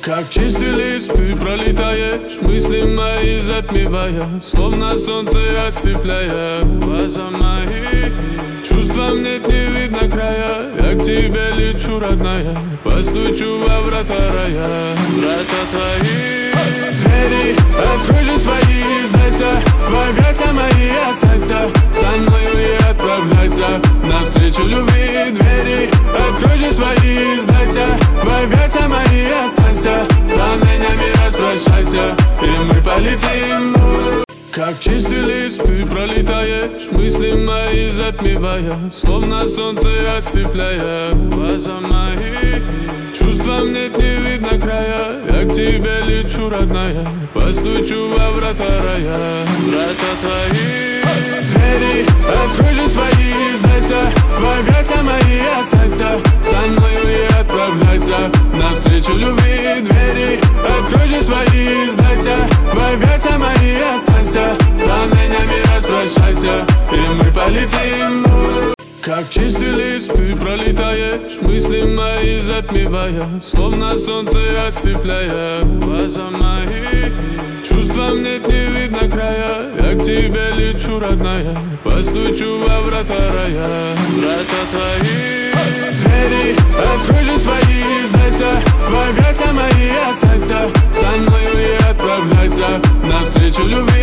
Как чистый лист ты пролетаешь, мысли мои затмевая, словно солнце ослепляя глаза мои. Чувствам нет, не видно края, я к тебе лечу, родная, постучу во врата рая. Врата твои, двери, открой же свои, сдайся, в объятия мои останься, со мною и отправляйся навстречу любви. Двери, открой же свои, сдайся, в объятия мои останься, сомнениями распрощайся, и мы полетим. Как чистый лист ты пролетаешь, мысли мои затмевая, словно солнце ослепляя глаза мои. Чувствам нет, не видно края, я к тебе лечу, родная, постучу во врата рая. Врата твои, двери, открой же свои, сдайся, в объятия мои останься, со мною и отправляйся навстречу любви. Двери, открой же свои, сдайся, в объятия мои останься, сомнениями распрощайся, и мы полетим. Как чистый лист ты пролетаешь, мысли мои затмевая, словно солнце ослепляя глаза мои. Чувствам нет, не видно края, я к тебе лечу, родная, постучу во врата рая. Врата твои, двери, открой же свои, сдайся, в объятия мои останься, со мною и отправляйся навстречу любви.